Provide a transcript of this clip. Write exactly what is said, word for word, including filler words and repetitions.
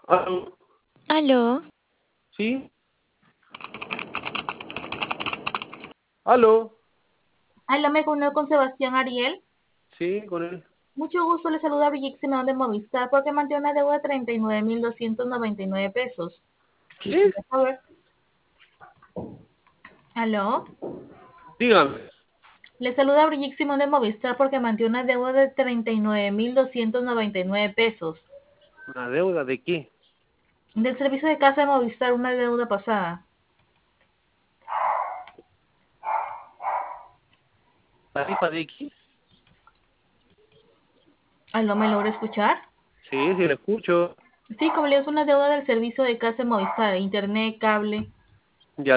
Aló, Aló, ¿sí? ¿Aló? Aló, me comunico con Sebastián Ariel. Sí, con él. Mucho gusto, le saluda Brigitte Simeón de Movistar porque mantiene una deuda de treinta y nueve mil doscientos noventa y nueve pesos. ¿Qué? Quisiera saber. Aló, Dígame. le saluda Brigitte Simeón de Movistar porque mantiene una deuda de treinta y nueve mil doscientos noventa y nueve pesos. ¿Una deuda de qué? Del servicio de casa de Movistar, una deuda pasada. ¿Tarifa de qué? Aló, ¿me logra escuchar? Sí, sí, le escucho. Sí, como le digo, es una deuda del servicio de casa de Movistar, internet, cable.